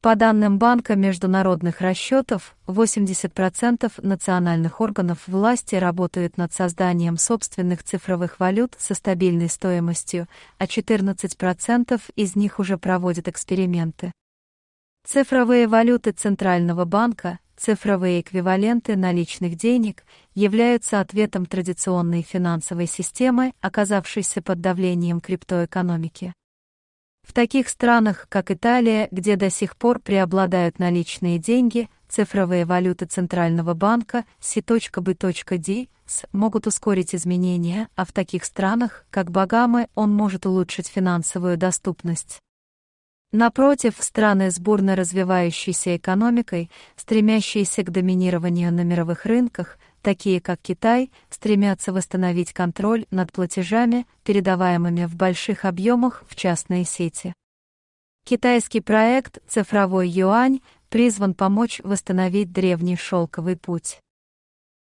По данным Банка международных расчетов, 80% национальных органов власти работают над созданием собственных цифровых валют со стабильной стоимостью, а 14% из них уже проводят эксперименты. Цифровые валюты Центрального банка, цифровые эквиваленты наличных денег, являются ответом традиционной финансовой системы, оказавшейся под давлением криптоэкономики. В таких странах, как Италия, где до сих пор преобладают наличные деньги, цифровые валюты Центрального банка C.B.D. могут ускорить изменения, а в таких странах, как Багамы, он может улучшить финансовую доступность. Напротив, страны с бурно развивающейся экономикой, стремящиеся к доминированию на мировых рынках, такие как Китай, стремятся восстановить контроль над платежами, передаваемыми в больших объемах в частные сети. Китайский проект «Цифровой юань» призван помочь восстановить древний шелковый путь.